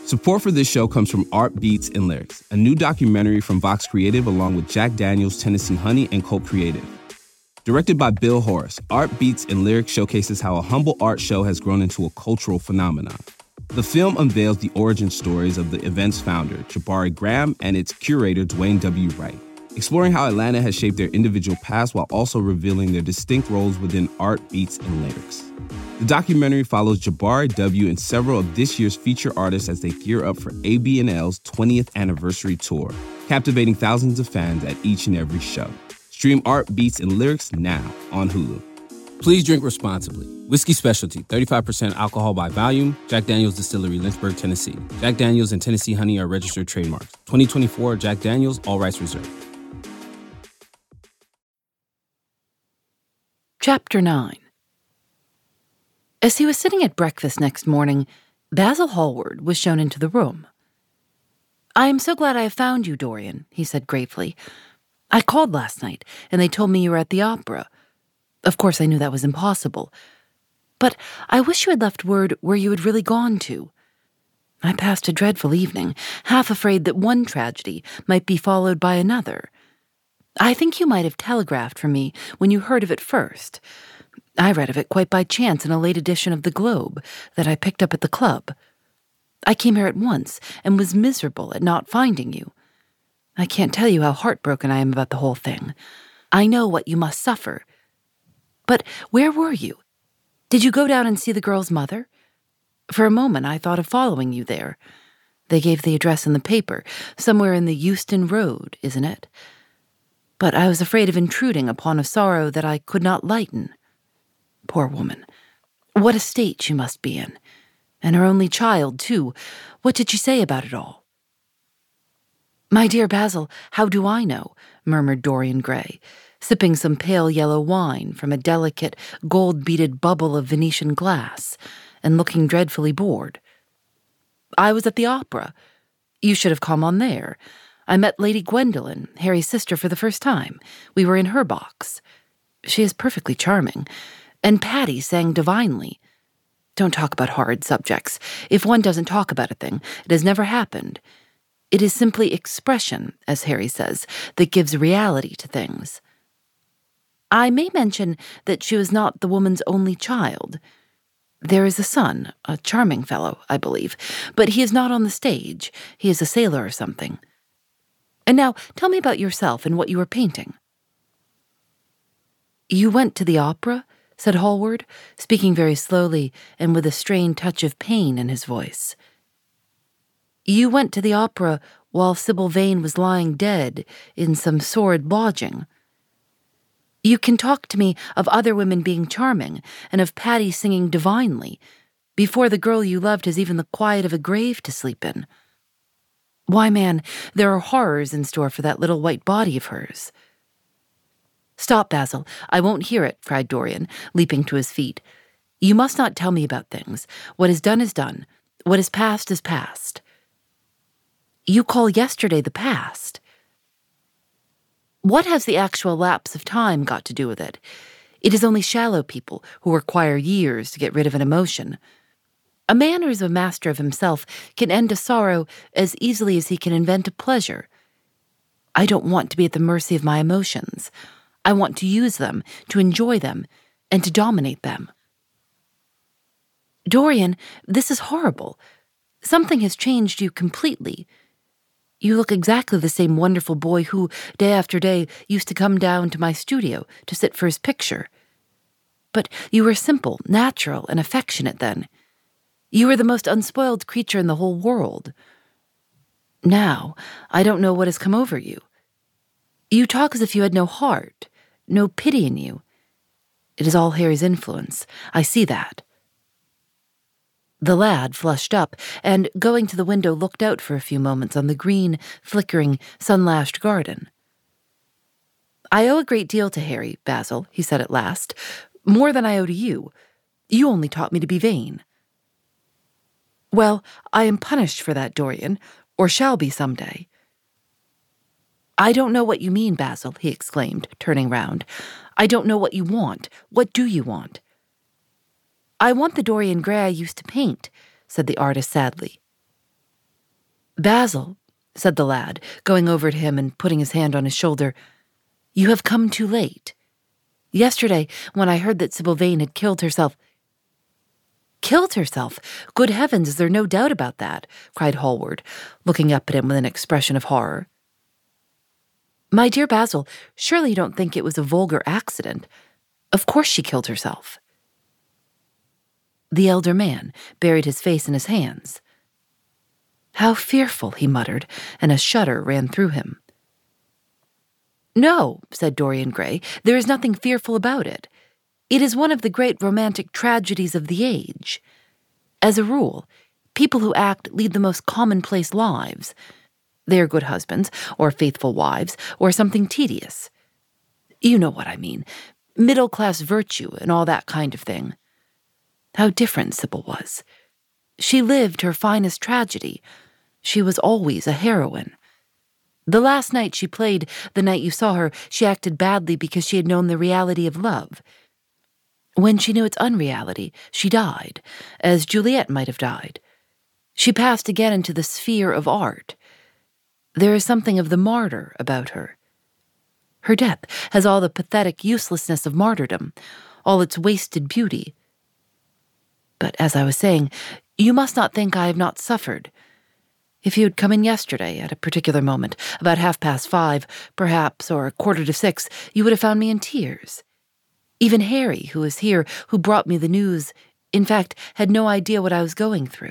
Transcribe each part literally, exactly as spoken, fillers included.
Support for this show comes from Art Beats and Lyrics, a new documentary from Vox Creative along with Jack Daniels, Tennessee Honey, and Cult Creative. Directed by Bill Horace, Art Beats and Lyrics showcases how a humble art show has grown into a cultural phenomenon. The film unveils the origin stories of the event's founder, Jabari Graham, and its curator, Dwayne W. Wright, exploring how Atlanta has shaped their individual paths while also revealing their distinct roles within Art, Beats, and Lyrics. The documentary follows Jabari W. and several of this year's feature artists as they gear up for A B N L's twentieth anniversary tour, captivating thousands of fans at each and every show. Stream Art, Beats, and Lyrics now on Hulu. Please drink responsibly. Whiskey Specialty, thirty-five percent alcohol by volume. Jack Daniels Distillery, Lynchburg, Tennessee. Jack Daniels and Tennessee Honey are registered trademarks. twenty twenty-four Jack Daniels, all rights reserved. Chapter nine. As he was sitting at breakfast next morning, Basil Hallward was shown into the room. "I am so glad I have found you, Dorian," he said gratefully. "I called last night, and they told me you were at the opera. Of course, I knew that was impossible. But I wish you had left word where you had really gone to. I passed a dreadful evening, half afraid that one tragedy might be followed by another. I think you might have telegraphed for me when you heard of it first. I read of it quite by chance in a late edition of the Globe that I picked up at the club. I came here at once and was miserable at not finding you. I can't tell you how heartbroken I am about the whole thing. I know what you must suffer. But where were you? Did you go down and see the girl's mother? For a moment I thought of following you there. They gave the address in the paper, somewhere in the Euston Road, isn't it? But I was afraid of intruding upon a sorrow that I could not lighten. Poor woman. What a state she must be in. And her only child, too. What did she say about it all?" "My dear Basil, how do I know?" murmured Dorian Gray, sipping some pale yellow wine from a delicate, gold-beaded bubble of Venetian glass, and looking dreadfully bored. "I was at the opera. You should have come on there. I met Lady Gwendolen, Harry's sister, for the first time. We were in her box. She is perfectly charming. And Patty sang divinely. Don't talk about horrid subjects. If one doesn't talk about a thing, it has never happened. It is simply expression, as Harry says, that gives reality to things. I may mention that she was not the woman's only child. There is a son, a charming fellow, I believe, but he is not on the stage. He is a sailor or something. And now, tell me about yourself and what you were painting." "You went to the opera?" said Hallward, speaking very slowly and with a strained touch of pain in his voice. "You went to the opera while Sybil Vane was lying dead in some sordid lodging. You can talk to me of other women being charming and of Patty singing divinely before the girl you loved has even the quiet of a grave to sleep in. Why, man, there are horrors in store for that little white body of hers." "Stop, Basil. I won't hear it," cried Dorian, leaping to his feet. "You must not tell me about things. What is done is done. What is past is past." "You call yesterday the past. What has the actual lapse of time got to do with it? It is only shallow people who require years to get rid of an emotion. A man who is a master of himself can end a sorrow as easily as he can invent a pleasure. I don't want to be at the mercy of my emotions. I want to use them, to enjoy them, and to dominate them." "Dorian, this is horrible. Something has changed you completely. You look exactly the same wonderful boy who, day after day, used to come down to my studio to sit for his picture. But you were simple, natural, and affectionate then. You were the most unspoiled creature in the whole world. Now, I don't know what has come over you. You talk as if you had no heart, no pity in you. It is all Harry's influence. I see that." The lad flushed up and, going to the window, looked out for a few moments on the green, flickering, sun-lashed garden. "I owe a great deal to Harry, Basil," he said at last. "More than I owe to you. You only taught me to be vain." "Well, I am punished for that, Dorian, or shall be some day." "I don't know what you mean, Basil," he exclaimed, turning round. "I don't know what you want. What do you want?" "I want the Dorian Gray I used to paint," said the artist sadly. Basil, said the lad, going over to him and putting his hand on his shoulder, you have come too late. Yesterday, when I heard that Sybil Vane had killed herself— Killed herself? Good heavens, is there no doubt about that? Cried Hallward, looking up at him with an expression of horror. My dear Basil, surely you don't think it was a vulgar accident. Of course she killed herself. The elder man buried his face in his hands. How fearful, he muttered, and a shudder ran through him. No, said Dorian Gray, there is nothing fearful about it. It is one of the great romantic tragedies of the age. As a rule, people who act lead the most commonplace lives. They are good husbands, or faithful wives, or something tedious. You know what I mean. Middle-class virtue and all that kind of thing. How different Sybil was. She lived her finest tragedy. She was always a heroine. The last night she played, the night you saw her, she acted badly because she had known the reality of love. When she knew its unreality, she died, as Juliet might have died. She passed again into the sphere of art. There is something of the martyr about her. Her death has all the pathetic uselessness of martyrdom, all its wasted beauty. But as I was saying, you must not think I have not suffered. If you had come in yesterday at a particular moment, about half past five, perhaps, or a quarter to six, you would have found me in tears. Even Harry, who was here, who brought me the news, in fact, had no idea what I was going through.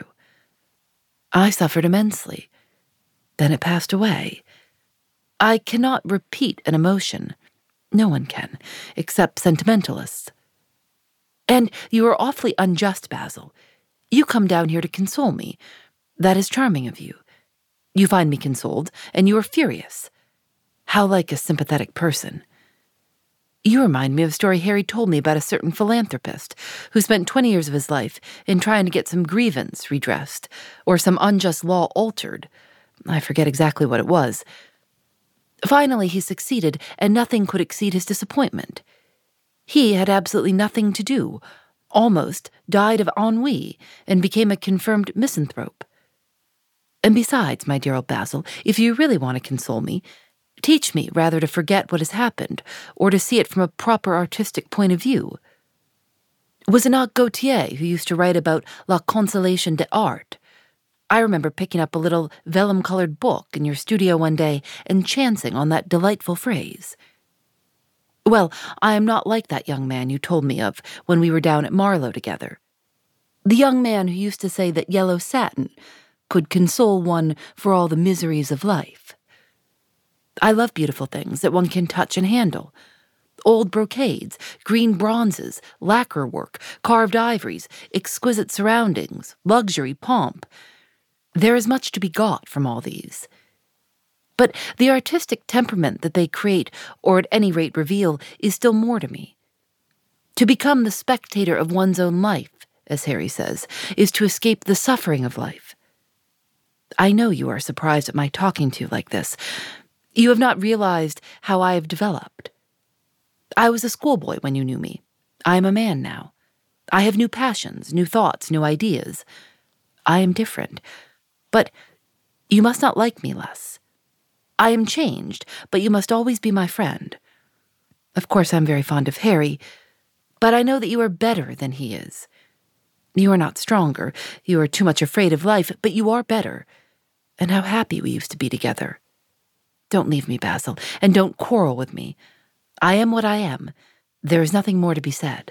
I suffered immensely. Then it passed away. I cannot repeat an emotion. No one can, except sentimentalists. And you are awfully unjust, Basil. You come down here to console me. That is charming of you. You find me consoled, and you are furious. How like a sympathetic person. You remind me of a story Harry told me about a certain philanthropist who spent twenty years of his life in trying to get some grievance redressed or some unjust law altered. I forget exactly what it was. Finally, he succeeded, and nothing could exceed his disappointment. He had absolutely nothing to do, almost died of ennui, and became a confirmed misanthrope. And besides, my dear old Basil, if you really want to console me, teach me rather to forget what has happened, or to see it from a proper artistic point of view. Was it not Gautier who used to write about La Consolation des Arts? I remember picking up a little vellum-colored book in your studio one day and chancing on that delightful phrase. Well, I am not like that young man you told me of when we were down at Marlow together. The young man who used to say that yellow satin could console one for all the miseries of life. I love beautiful things that one can touch and handle. Old brocades, green bronzes, lacquer work, carved ivories, exquisite surroundings, luxury, pomp. There is much to be got from all these. But the artistic temperament that they create, or at any rate reveal, is still more to me. To become the spectator of one's own life, as Harry says, is to escape the suffering of life. I know you are surprised at my talking to you like this. You have not realized how I have developed. I was a schoolboy when you knew me. I am a man now. I have new passions, new thoughts, new ideas. I am different. But you must not like me less. I am changed, but you must always be my friend. Of course, I'm very fond of Harry, but I know that you are better than he is. You are not stronger, you are too much afraid of life, but you are better. And how happy we used to be together. Don't leave me, Basil, and don't quarrel with me. I am what I am. There is nothing more to be said.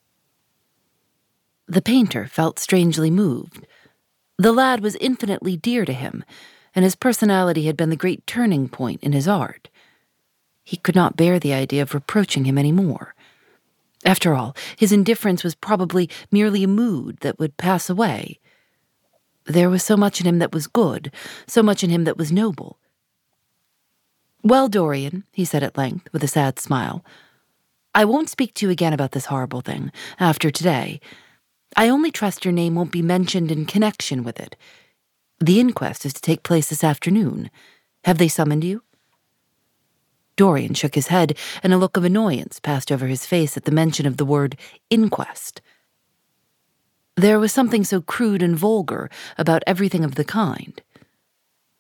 The painter felt strangely moved. The lad was infinitely dear to him, and his personality had been the great turning point in his art. He could not bear the idea of reproaching him any more. After all, his indifference was probably merely a mood that would pass away. There was so much in him that was good, so much in him that was noble. Well, Dorian, he said at length, with a sad smile, I won't speak to you again about this horrible thing, after today. I only trust your name won't be mentioned in connection with it. The inquest is to take place this afternoon. Have they summoned you? Dorian shook his head, and a look of annoyance passed over his face at the mention of the word inquest. There was something so crude and vulgar about everything of the kind.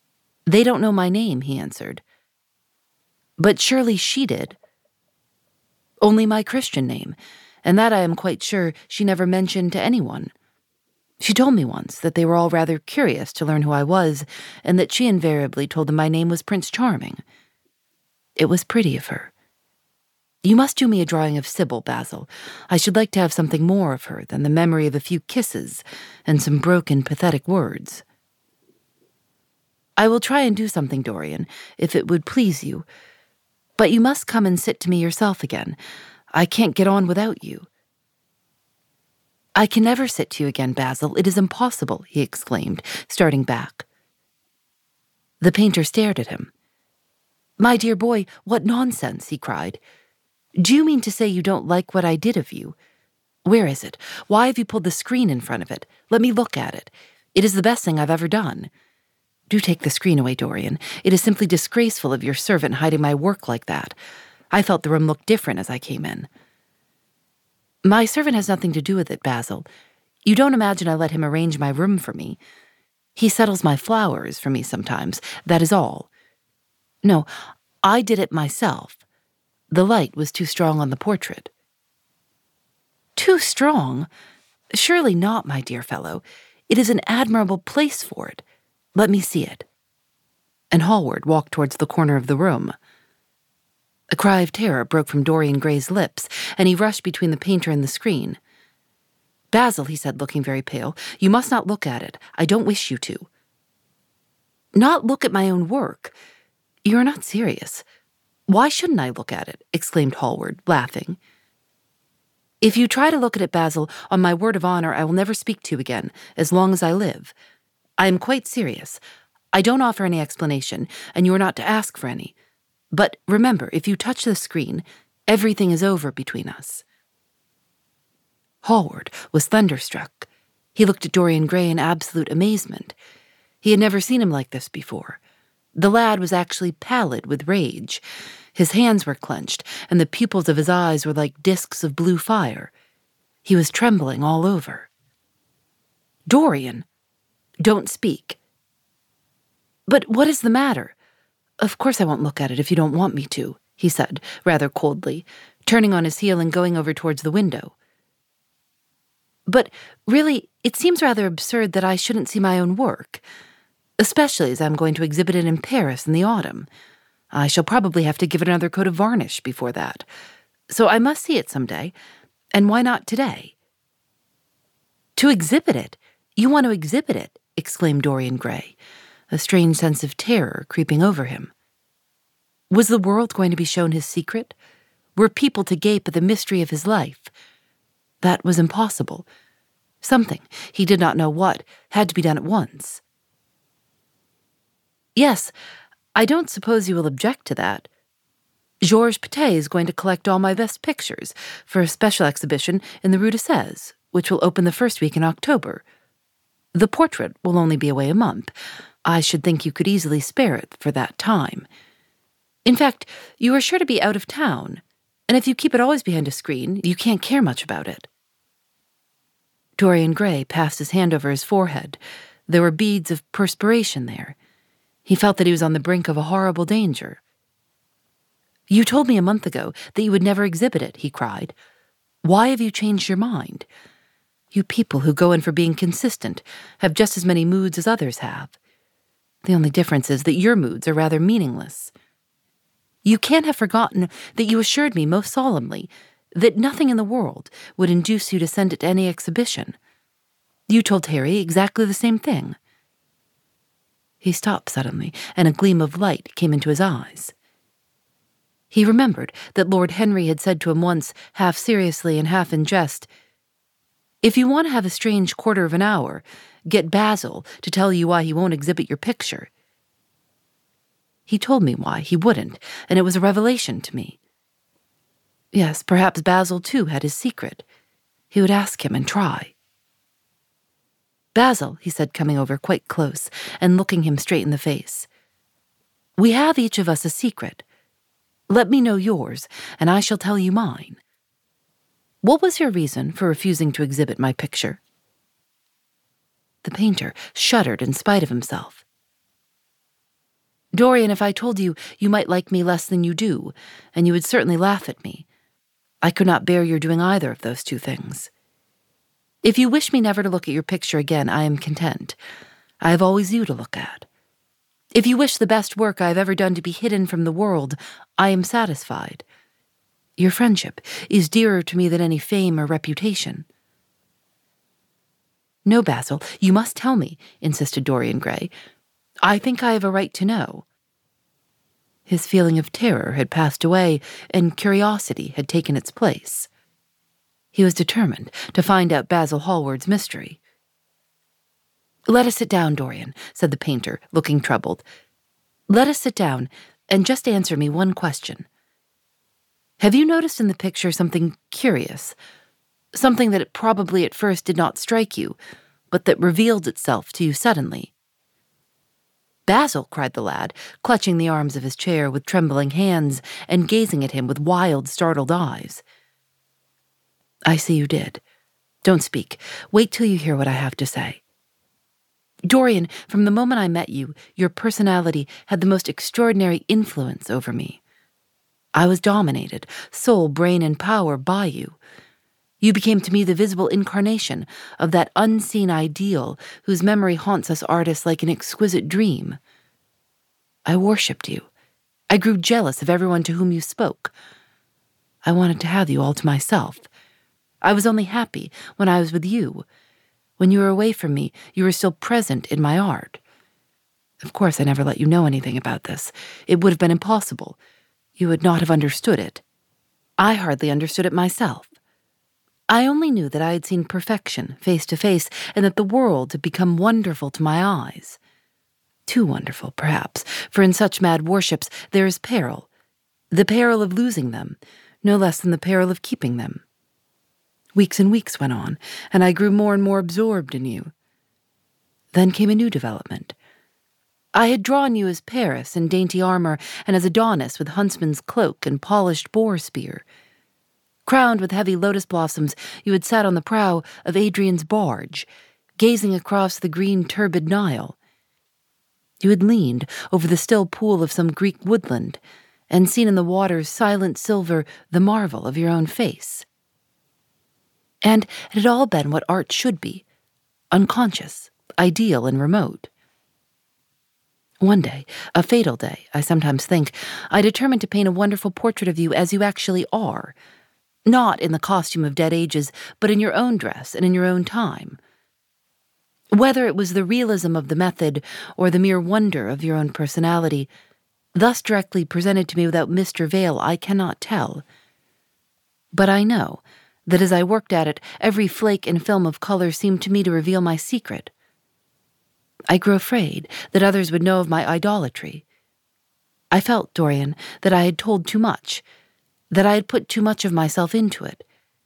They don't know my name, he answered. But surely she did. Only my Christian name, and that I am quite sure she never mentioned to anyone. She told me once that they were all rather curious to learn who I was, and that she invariably told them my name was Prince Charming. It was pretty of her. You must do me a drawing of Sybil, Basil. I should like to have something more of her than the memory of a few kisses and some broken, pathetic words. I will try and do something, Dorian, if it would please you. But you must come and sit to me yourself again. I can't get on without you. I can never sit to you again, Basil. It is impossible, he exclaimed, starting back. The painter stared at him. My dear boy, what nonsense, he cried. Do you mean to say you don't like what I did of you? Where is it? Why have you pulled the screen in front of it? Let me look at it. It is the best thing I've ever done. Do take the screen away, Dorian. It is simply disgraceful of your servant hiding my work like that. I felt the room looked different as I came in. My servant has nothing to do with it, Basil. You don't imagine I let him arrange my room for me. He settles my flowers for me sometimes, that is all. No, I did it myself. The light was too strong on the portrait. Too strong? Surely not, my dear fellow. It is an admirable place for it. Let me see it. And Hallward walked towards the corner of the room. A cry of terror broke from Dorian Gray's lips, and he rushed between the painter and the screen. Basil, he said, looking very pale, you must not look at it. I don't wish you to. Not look at my own work? You are not serious. Why shouldn't I look at it? Exclaimed Hallward, laughing. If you try to look at it, Basil, on my word of honor, I will never speak to you again, as long as I live. I am quite serious. I don't offer any explanation, and you are not to ask for any. But remember, if you touch the screen, everything is over between us. Hallward was thunderstruck. He looked at Dorian Gray in absolute amazement. He had never seen him like this before. The lad was actually pallid with rage. His hands were clenched, and the pupils of his eyes were like discs of blue fire. He was trembling all over. Dorian! Don't speak. But what is the matter? Of course I won't look at it if you don't want me to, he said, rather coldly, turning on his heel and going over towards the window. But really, it seems rather absurd that I shouldn't see my own work, especially as I'm going to exhibit it in Paris in the autumn. I shall probably have to give it another coat of varnish before that. So I must see it some day, and why not today? To exhibit it? You want to exhibit it? Exclaimed Dorian Gray, a strange sense of terror creeping over him. Was the world going to be shown his secret? Were people to gape at the mystery of his life? That was impossible. Something, he did not know what, had to be done at once. Yes, I don't suppose you will object to that. Georges Patet is going to collect all my best pictures for a special exhibition in the Rue de Sèze, which will open the first week in October. The portrait will only be away a month. I should think you could easily spare it for that time. In fact, you are sure to be out of town, and if you keep it always behind a screen, you can't care much about it. Dorian Gray passed his hand over his forehead. There were beads of perspiration there. He felt that he was on the brink of a horrible danger. You told me a month ago that you would never exhibit it, he cried. Why have you changed your mind? You people who go in for being consistent have just as many moods as others have. The only difference is that your moods are rather meaningless. You can't have forgotten that you assured me most solemnly that nothing in the world would induce you to send it to any exhibition. You told Harry exactly the same thing. He stopped suddenly, and a gleam of light came into his eyes. He remembered that Lord Henry had said to him once, half seriously and half in jest, "If you want to have a strange quarter of an hour, get Basil to tell you why he won't exhibit your picture." He told me why he wouldn't, and it was a revelation to me. Yes, perhaps Basil, too, had his secret. He would ask him and try. "Basil," he said, coming over quite close and looking him straight in the face, "we have each of us a secret. Let me know yours, and I shall tell you mine. What was your reason for refusing to exhibit my picture?" The painter shuddered in spite of himself. Dorian, if I told you, you might like me less than you do, and you would certainly laugh at me. I could not bear your doing either of those two things. If you wish me never to look at your picture again, I am content. I have always you to look at. If you wish the best work I have ever done to be hidden from the world, I am satisfied. Your friendship is dearer to me than any fame or reputation. No, Basil, you must tell me, insisted Dorian Gray. I think I have a right to know. His feeling of terror had passed away, and curiosity had taken its place. He was determined to find out Basil Hallward's mystery. Let us sit down, Dorian, said the painter, looking troubled. Let us sit down and just answer me one question. Have you noticed in the picture something curious? Something that probably at first did not strike you, but that revealed itself to you suddenly? Basil, cried the lad, clutching the arms of his chair with trembling hands and gazing at him with wild, startled eyes. I see you did. Don't speak. Wait till you hear what I have to say. Dorian, from the moment I met you, your personality had the most extraordinary influence over me. I was dominated, soul, brain, and power by you. You became to me the visible incarnation of that unseen ideal whose memory haunts us artists like an exquisite dream. I worshipped you. I grew jealous of everyone to whom you spoke. I wanted to have you all to myself. I was only happy when I was with you. When you were away from me, you were still present in my art. Of course, I never let you know anything about this. It would have been impossible. You would not have understood it. I hardly understood it myself. I only knew that I had seen perfection face to face, and that the world had become wonderful to my eyes. Too wonderful, perhaps, for in such mad worships there is peril. The peril of losing them, no less than the peril of keeping them. Weeks and weeks went on, and I grew more and more absorbed in you. Then came a new development. I had drawn you as Paris in dainty armor and as Adonis with huntsman's cloak and polished boar spear. Crowned with heavy lotus blossoms, you had sat on the prow of Adrian's barge, gazing across the green turbid Nile. You had leaned over the still pool of some Greek woodland, and seen in the water's silent silver the marvel of your own face. And it had all been what art should be, unconscious, ideal, and remote. One day, a fatal day, I sometimes think, I determined to paint a wonderful portrait of you as you actually are, not in the costume of dead ages, but in your own dress and in your own time. Whether it was the realism of the method or the mere wonder of your own personality, thus directly presented to me without mist or veil, I cannot tell. But I know that as I worked at it, every flake and film of color seemed to me to reveal my secret. I grew afraid that others would know of my idolatry. I felt, Dorian, that I had told too much, that I had put too much of myself into it.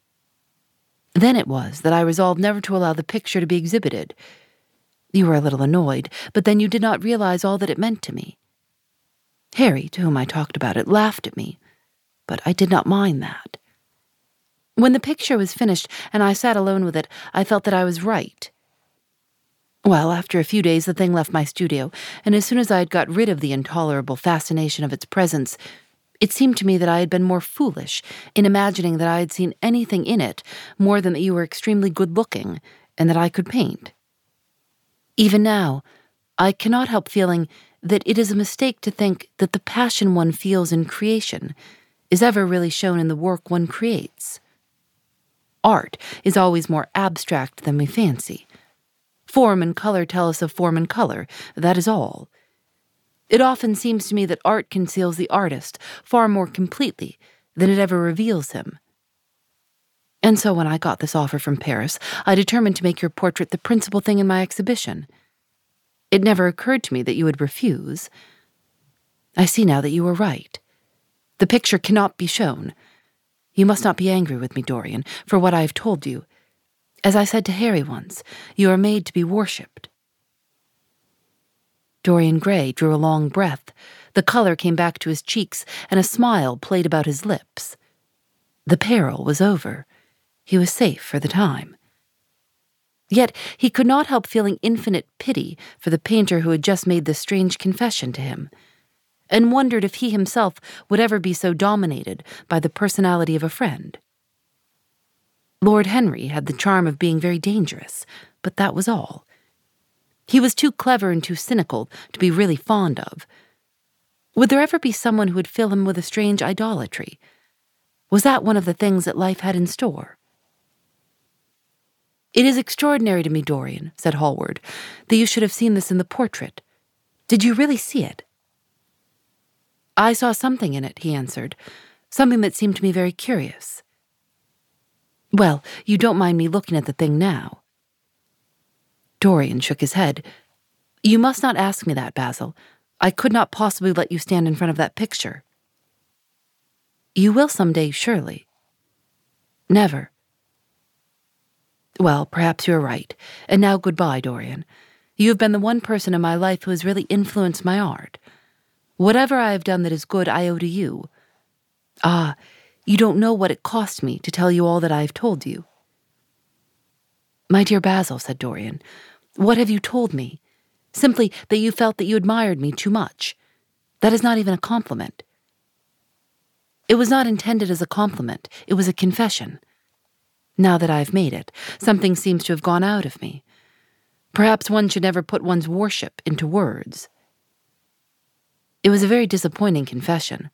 Then it was that I resolved never to allow the picture to be exhibited. You were a little annoyed, but then you did not realize all that it meant to me. Harry, to whom I talked about it, laughed at me, but I did not mind that. When the picture was finished and I sat alone with it, I felt that I was right. Well, after a few days, the thing left my studio, and as soon as I had got rid of the intolerable fascination of its presence, it seemed to me that I had been more foolish in imagining that I had seen anything in it more than that you were extremely good-looking and that I could paint. Even now, I cannot help feeling that it is a mistake to think that the passion one feels in creation is ever really shown in the work one creates. Art is always more abstract than we fancy. Form and color tell us of form and color, that is all. It often seems to me that art conceals the artist far more completely than it ever reveals him. And so when I got this offer from Paris, I determined to make your portrait the principal thing in my exhibition. It never occurred to me that you would refuse. I see now that you were right. The picture cannot be shown. You must not be angry with me, Dorian, for what I have told you. As I said to Harry once, you are made to be worshipped. Dorian Gray drew a long breath. The color came back to his cheeks, and a smile played about his lips. The peril was over. He was safe for the time. Yet he could not help feeling infinite pity for the painter who had just made this strange confession to him. and wondered if he himself would ever be so dominated by the personality of a friend. Lord Henry had the charm of being very dangerous, but that was all. He was too clever and too cynical to be really fond of. Would there ever be someone who would fill him with a strange idolatry? Was that one of the things that life had in store? "It is extraordinary to me, Dorian," said Hallward, "that you should have seen this in the portrait. Did you really see it?" "I saw something in it," he answered, "something that seemed to me very curious." "Well, you don't mind me looking at the thing now?" Dorian shook his head. "You must not ask me that, Basil. I could not possibly let you stand in front of that picture." "You will some day, surely." "Never." "Well, perhaps you are right. And now goodbye, Dorian. You have been the one person in my life who has really influenced my art. Whatever I have done that is good, I owe to you. Ah, you don't know what it cost me to tell you all that I have told you." "My dear Basil," said Dorian, "what have you told me? Simply that you felt that you admired me too much. That is not even a compliment." "It was not intended as a compliment. It was a confession. Now that I have made it, something seems to have gone out of me. Perhaps one should never put one's worship into words." "It was a very disappointing confession."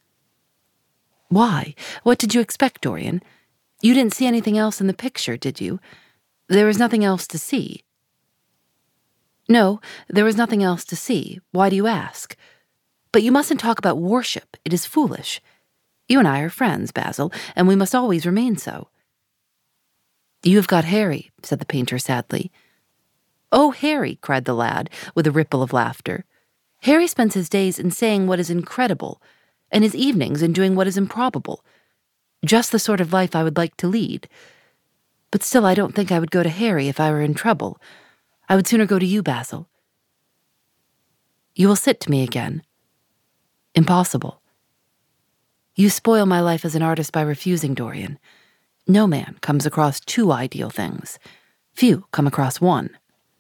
"Why? What did you expect, Dorian? You didn't see anything else in the picture, did you? There was nothing else to see." "No, there was nothing else to see. Why do you ask? But you mustn't talk about worship. It is foolish. You and I are friends, Basil, and we must always remain so." "You have got Harry," said the painter sadly. "Oh, Harry," cried the lad, with a ripple of laughter. "Harry spends his days in saying what is incredible, and his evenings in doing what is improbable. Just the sort of life I would like to lead. But still I don't think I would go to Harry if I were in trouble. I would sooner go to you, Basil." "You will sit to me again." "Impossible." "You spoil my life as an artist by refusing, Dorian. No man comes across two ideal things. Few come across one."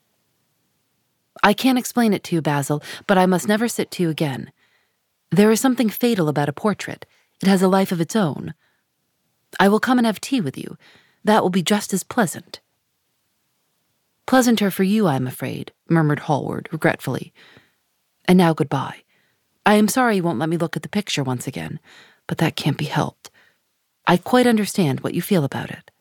"I can't explain it to you, Basil, but I must never sit to you again. There is something fatal about a portrait. It has a life of its own. I will come and have tea with you. That will be just as pleasant." "Pleasanter for you, I am afraid," murmured Hallward regretfully. "And now goodbye. I am sorry you won't let me look at the picture once again, but that can't be helped. I quite understand what you feel about it."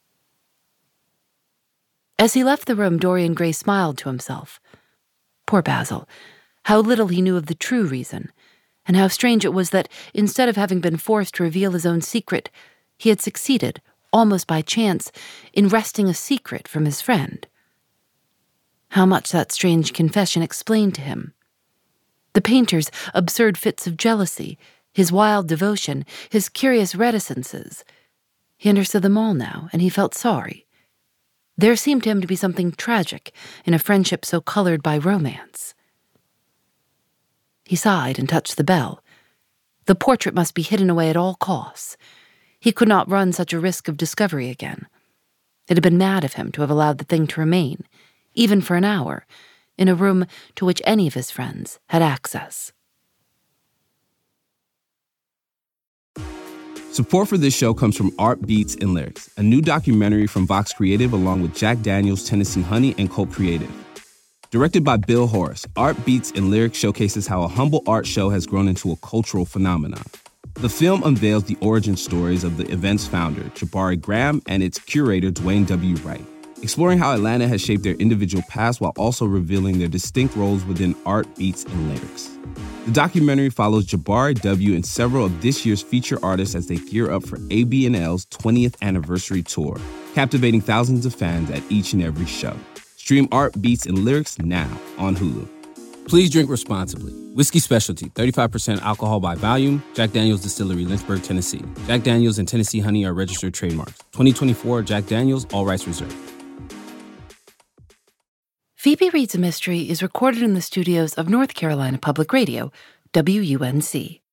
As he left the room, Dorian Gray smiled to himself. Poor Basil, how little he knew of the true reason, and how strange it was that, instead of having been forced to reveal his own secret, he had succeeded, almost by chance, in wresting a secret from his friend. How much that strange confession explained to him. The painter's absurd fits of jealousy, his wild devotion, his curious reticences. He understood them all now, and he felt sorry. There seemed to him to be something tragic in a friendship so colored by romance. He sighed and touched the bell. The portrait must be hidden away at all costs. He could not run such a risk of discovery again. It had been mad of him to have allowed the thing to remain, even for an hour, in a room to which any of his friends had access. Support for this show comes from Art Beats and Lyrics, a new documentary from Vox Creative along with Jack Daniels, Tennessee Honey, and Colt Creative. Directed by Bill Horace, Art Beats and Lyrics showcases how a humble art show has grown into a cultural phenomenon. The film unveils the origin stories of the event's founder, Jabari Graham, and its curator, Dwayne W. Wright, exploring how Atlanta has shaped their individual paths while also revealing their distinct roles within art, beats, and lyrics. The documentary follows Jabari W. and several of this year's feature artists as they gear up for A B N L's twentieth anniversary tour, captivating thousands of fans at each and every show. Stream Art, Beats, and Lyrics now on Hulu. Please drink responsibly. Whiskey Specialty, thirty-five percent alcohol by volume. Jack Daniels Distillery, Lynchburg, Tennessee. Jack Daniels and Tennessee Honey are registered trademarks. twenty twenty-four Jack Daniels, all rights reserved. Phoebe Reads a Mystery is recorded in the studios of North Carolina Public Radio, W U N C.